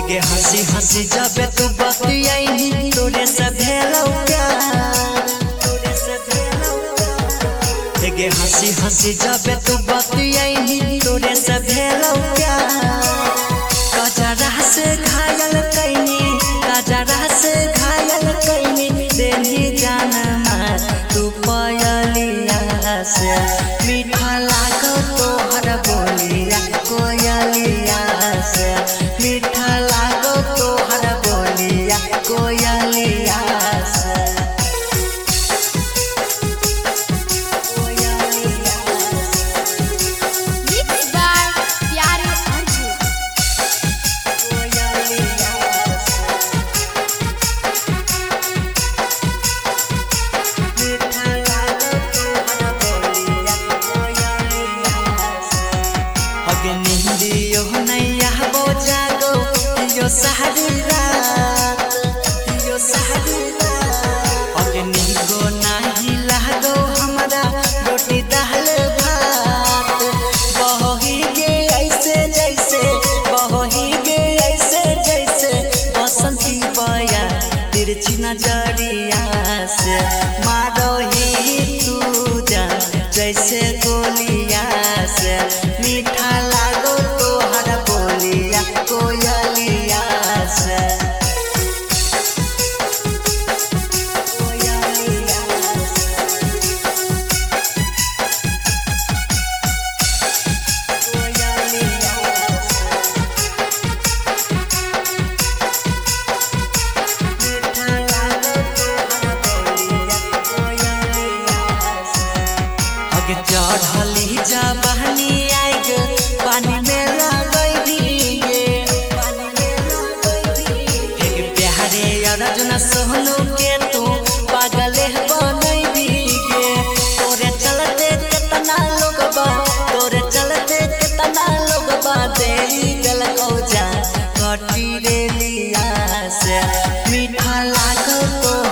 गे हंसी हंसी जब तू बतियाई तोरे से भेलौ प्यार गे हंसी हंसी जब तू बतियाई तोरे से भेलौ प्यार कजरा से घायल कैनी कजरा से घायल कैनी देनी जानमा तू पयलिया से मीठा लागो तोहर बोलिया कोयलिया से मीठा लागो तोहर बोलिया कोयलिया से Mixed by प्यारे अर्जुन। निंदियो नैया बो जागो यो सहरी रात अगे निगो नाही लागो हमरा रोटी दाल भात बही गे ऐसे जैसे बसंती बया तिरछी नजरिया से मारो ही तू जा जैसे गोलिया से मीठा लागो तोहर बोलिया कोयलिया से चढ़ली जा बहनी आएग पानी में लगई भीगे प्यारे अर्जुन सोहनू के तू पागल बनई भीगे तोरे चलते कितना लोग बा दे गल जा कटी रे लिया से मीठा लागो तो